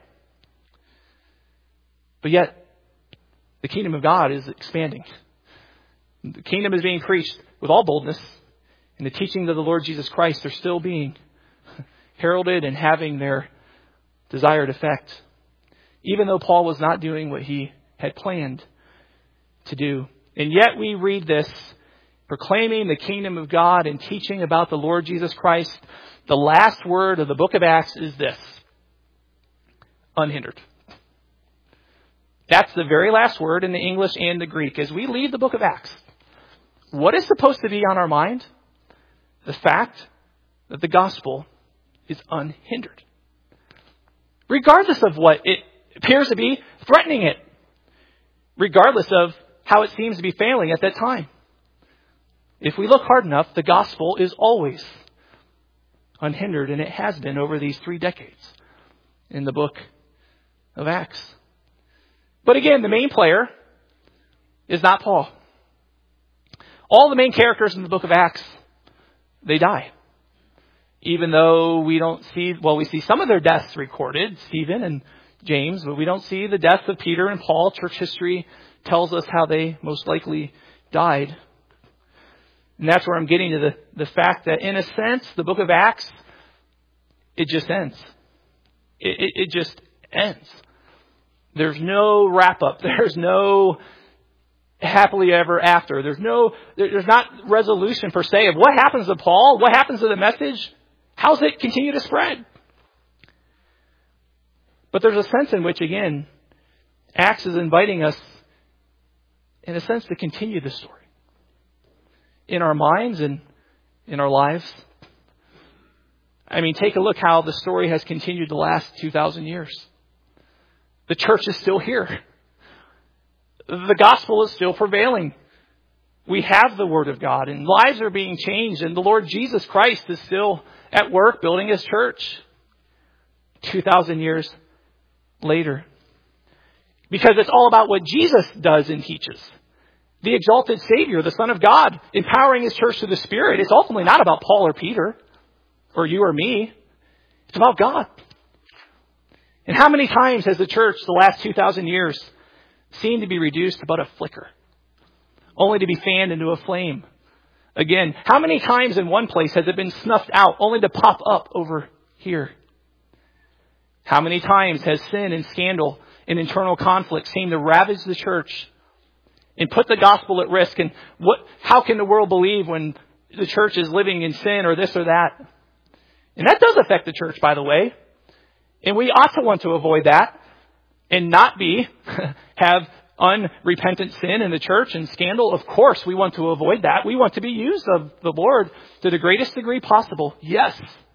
But yet, the kingdom of God is expanding. The kingdom is being preached with all boldness, and the teachings of the Lord Jesus Christ are still being heralded and having their desired effect, even though Paul was not doing what he had planned to do. And yet we read this, proclaiming the kingdom of God and teaching about the Lord Jesus Christ. The last word of the book of Acts is this: unhindered. That's the very last word in the English and the Greek. As we leave the book of Acts, what is supposed to be on our mind? The fact that the gospel is unhindered, regardless of what it appears to be threatening it, regardless of how it seems to be failing at that time. If we look hard enough, the gospel is always unhindered, and it has been over these three decades in the book of Acts. But again, the main player is not Paul. All the main characters in the book of Acts, they die. Even though we don't see, well, we see some of their deaths recorded, Stephen and James, but we don't see the deaths of Peter and Paul. Church history tells us how they most likely died. And that's where I'm getting to the, the fact that, in a sense, the book of Acts, it just ends. It, it, it just ends. There's no wrap up. There's no happily ever after. There's no, there's not resolution per se of what happens to Paul, what happens to the message, how's it continue to spread. But there's a sense in which, again, Acts is inviting us, in a sense, to continue the story in our minds and in our lives. I mean, take a look how the story has continued the last two thousand years. The church is still here. The gospel is still prevailing. We have the word of God, and lives are being changed, and the Lord Jesus Christ is still at work building his church two thousand years later. Because it's all about what Jesus does and teaches. The exalted Savior, the Son of God, empowering his church through the Spirit. It's ultimately not about Paul or Peter or you or me. It's about God. And how many times has the church the last two thousand years seemed to be reduced to about a flicker, only to be fanned into a flame again? How many times in one place has it been snuffed out, only to pop up over here? How many times has sin and scandal and internal conflict seemed to ravage the church and put the gospel at risk? And what? How can the world believe when the church is living in sin or this or that? And that does affect the church, by the way. And we ought to want to avoid that and not be, have unrepentant sin in the church and scandal. Of course, we want to avoid that. We want to be used of the Lord to the greatest degree possible. Yes.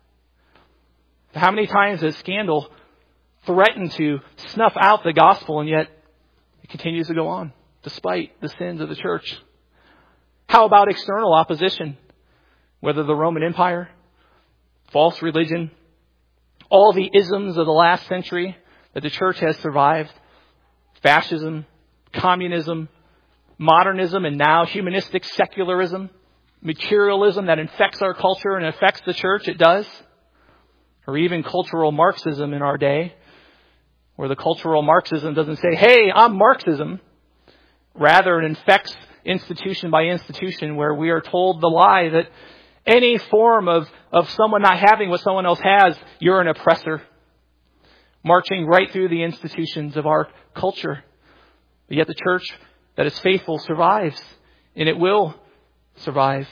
How many times has scandal threatened to snuff out the gospel, and yet it continues to go on despite the sins of the church? How about external opposition? Whether the Roman Empire, false religion, all the isms of the last century that the church has survived, fascism, communism, modernism, and now humanistic secularism, materialism that infects our culture and affects the church, it does. Or even cultural Marxism in our day, where the cultural Marxism doesn't say, hey, I'm Marxism. Rather, it infects institution by institution, where we are told the lie that any form of, of someone not having what someone else has, you're an oppressor. Marching right through the institutions of our culture. But yet the church that is faithful survives, and it will survive.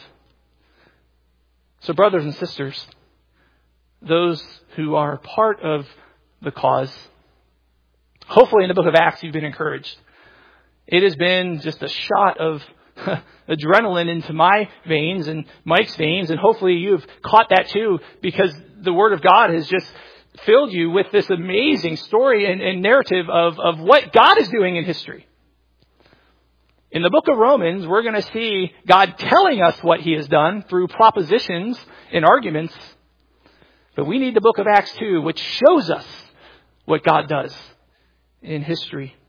So brothers and sisters, those who are part of the cause, hopefully in the book of Acts you've been encouraged. It has been just a shot of adrenaline into my veins and Mike's veins, and hopefully you've caught that too, because the Word of God has just filled you with this amazing story and, and narrative of, of what God is doing in history. In the book of Romans, we're going to see God telling us what he has done through propositions and arguments. But we need the book of Acts too, which shows us what God does in history.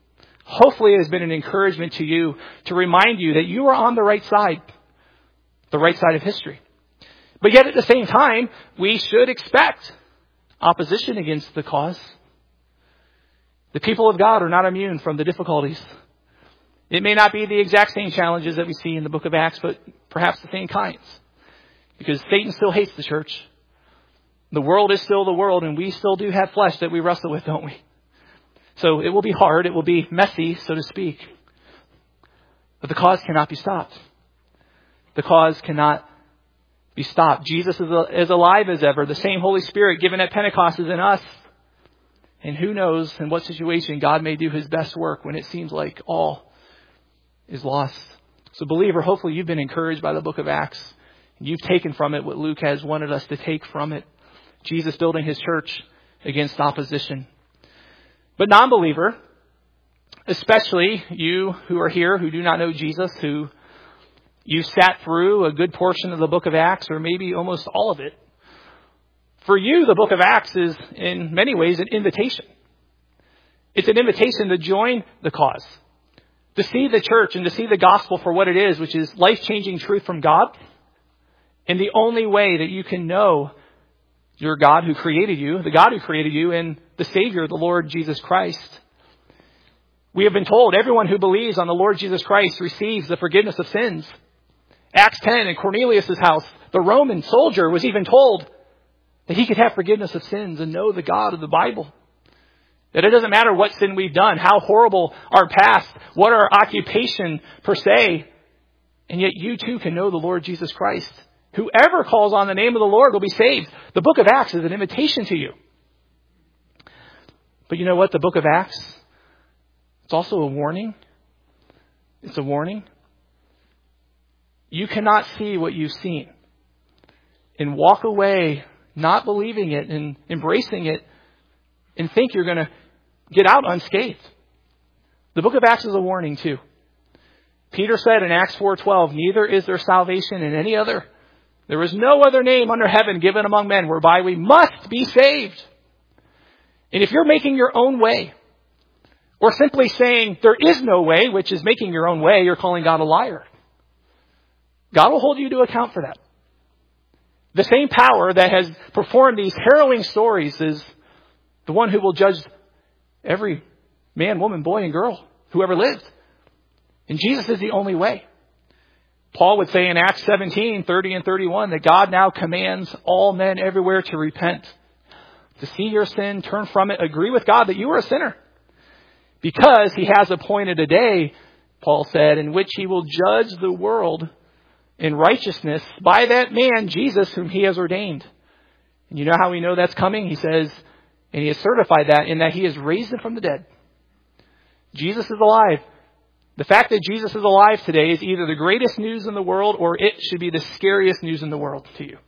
Hopefully it has been an encouragement to you to remind you that you are on the right side, the right side of history. But yet at the same time, we should expect opposition against the cause. The people of God are not immune from the difficulties. It may not be the exact same challenges that we see in the book of Acts, but perhaps the same kinds. Because Satan still hates the church. The world is still the world, and we still do have flesh that we wrestle with, don't we? So it will be hard. It will be messy, so to speak. But the cause cannot be stopped. The cause cannot be stopped. Jesus is as alive as ever. The same Holy Spirit given at Pentecost is in us. And who knows in what situation God may do his best work when it seems like all is lost. So believer, hopefully you've been encouraged by the book of Acts. You've taken from it what Luke has wanted us to take from it. Jesus building his church against opposition. But non-believer, especially you who are here who do not know Jesus, who you sat through a good portion of the book of Acts, or maybe almost all of it. For you, the book of Acts is in many ways an invitation. It's an invitation to join the cause, to see the church and to see the gospel for what it is, which is life-changing truth from God. And the only way that you can know your God who created you, the God who created you, and the Savior, the Lord Jesus Christ. We have been told everyone who believes on the Lord Jesus Christ receives the forgiveness of sins. Acts ten, in Cornelius' house, the Roman soldier was even told that he could have forgiveness of sins and know the God of the Bible. That it doesn't matter what sin we've done, how horrible our past, what our occupation per se, and yet you too can know the Lord Jesus Christ. Whoever calls on the name of the Lord will be saved. The book of Acts is an invitation to you. But you know what? The book of Acts, it's also a warning. It's a warning. You cannot see what you've seen and walk away not believing it and embracing it and think you're going to get out unscathed. The book of Acts is a warning too. Peter said in Acts four twelve, neither is there salvation in any other. There is no other name under heaven given among men whereby we must be saved. And if you're making your own way, or simply saying there is no way, which is making your own way, you're calling God a liar. God will hold you to account for that. The same power that has performed these harrowing stories is the one who will judge every man, woman, boy, and girl, whoever lived. And Jesus is the only way. Paul would say in Acts seventeen, thirty and thirty-one, that God now commands all men everywhere to repent, to see your sin, turn from it, agree with God that you are a sinner. Because he has appointed a day, Paul said, in which he will judge the world in righteousness by that man, Jesus, whom he has ordained. And you know how we know that's coming? He says, and he has certified that in that he has raised him from the dead. Jesus is alive. The fact that Jesus is alive today is either the greatest news in the world or it should be the scariest news in the world to you.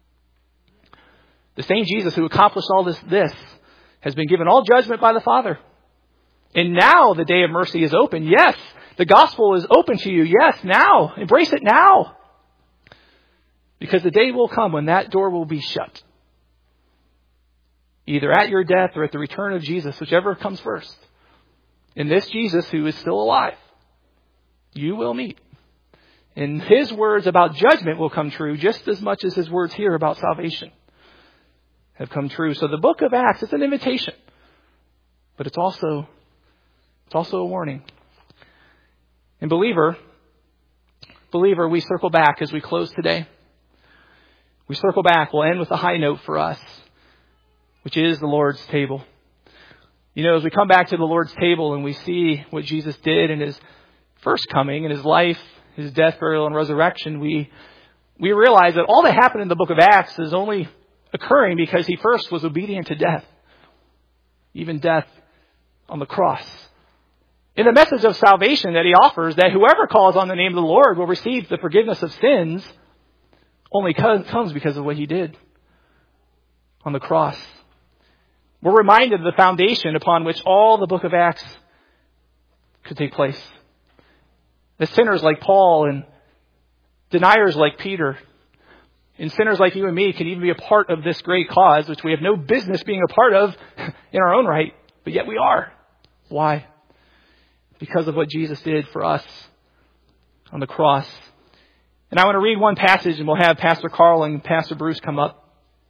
The same Jesus who accomplished all this, this has been given all judgment by the Father. And now the day of mercy is open. Yes, the gospel is open to you. Yes, now. Embrace it now. Because the day will come when that door will be shut. Either at your death or at the return of Jesus, whichever comes first. And this Jesus who is still alive, you will meet. And his words about judgment will come true just as much as his words here about salvation have come true. So the book of Acts, it's an invitation. But it's also, it's also a warning. And believer, believer, we circle back as we close today. We circle back. We'll end with a high note for us, which is the Lord's table. You know, as we come back to the Lord's table and we see what Jesus did in his first coming, in his life, his death, burial, and resurrection, we we realize that all that happened in the book of Acts is only occurring because he first was obedient to death, even death on the cross. In the message of salvation that he offers, that whoever calls on the name of the Lord will receive the forgiveness of sins, only comes because of what he did on the cross. We're reminded of the foundation upon which all the book of Acts could take place. The sinners like Paul and deniers like Peter and sinners like you and me can even be a part of this great cause, which we have no business being a part of in our own right, but yet we are. Why? because of what Jesus did for us on the cross. And I want to read one passage, and we'll have Pastor Carl and Pastor Bruce come up,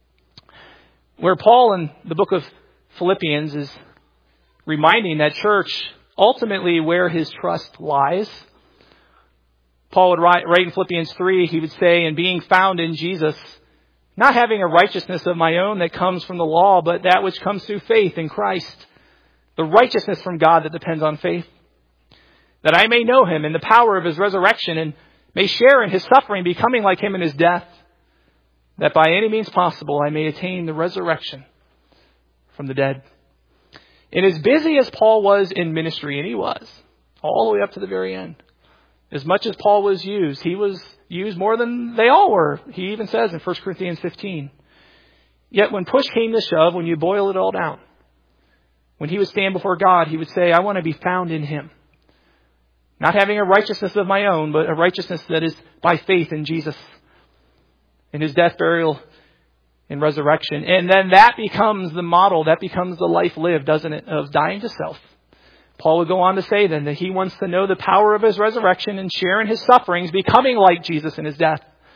where Paul in the book of Philippians is reminding that church ultimately where his trust lies. Paul would write, write in Philippians three, he would say, "And being found in Jesus, not having a righteousness of my own that comes from the law, but that which comes through faith in Christ, the righteousness from God that depends on faith, that I may know him in the power of his resurrection and may share in his suffering, becoming like him in his death, that by any means possible I may attain the resurrection from the dead." And as busy as Paul was in ministry, and he was, all the way up to the very end, as much as Paul was used, he was used more than they all were. He even says in First Corinthians fifteen, yet when push came to shove, when you boil it all down, when he would stand before God, he would say, "I want to be found in him. Not having a righteousness of my own, but a righteousness that is by faith in Jesus, in his death, burial, and resurrection." And then that becomes the model, that becomes the life lived, doesn't it, of dying to self. Paul would go on to say then that he wants to know the power of his resurrection and share in his sufferings, becoming like Jesus in his death.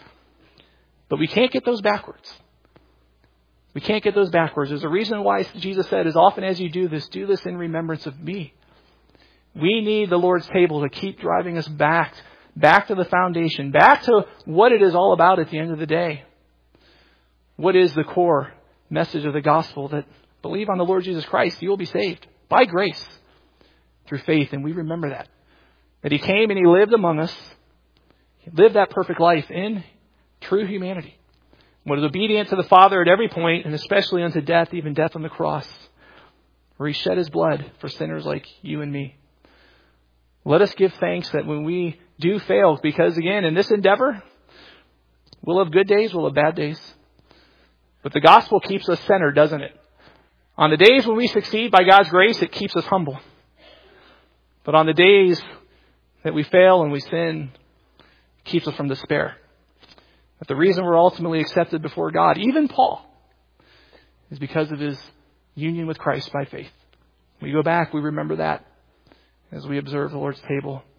But we can't get those backwards. We can't get those backwards. There's a reason why Jesus said, as often as you do this, do this in remembrance of me. We need the Lord's table to keep driving us back, back to the foundation, back to what it is all about at the end of the day. What is the core message of the gospel? That believe on the Lord Jesus Christ, you will be saved by grace through faith. And we remember that. That he came and he lived among us. He lived that perfect life in true humanity. Was obedient to the Father at every point, and especially unto death, even death on the cross, where he shed his blood for sinners like you and me. Let us give thanks that when we do fail, because again, in this endeavor, we'll have good days, we'll have bad days. But the gospel keeps us centered, doesn't it? On the days when we succeed by God's grace, it keeps us humble. But on the days that we fail and we sin, it keeps us from despair. But the reason we're ultimately accepted before God, even Paul, is because of his union with Christ by faith. We go back, we remember that as we observe the Lord's table.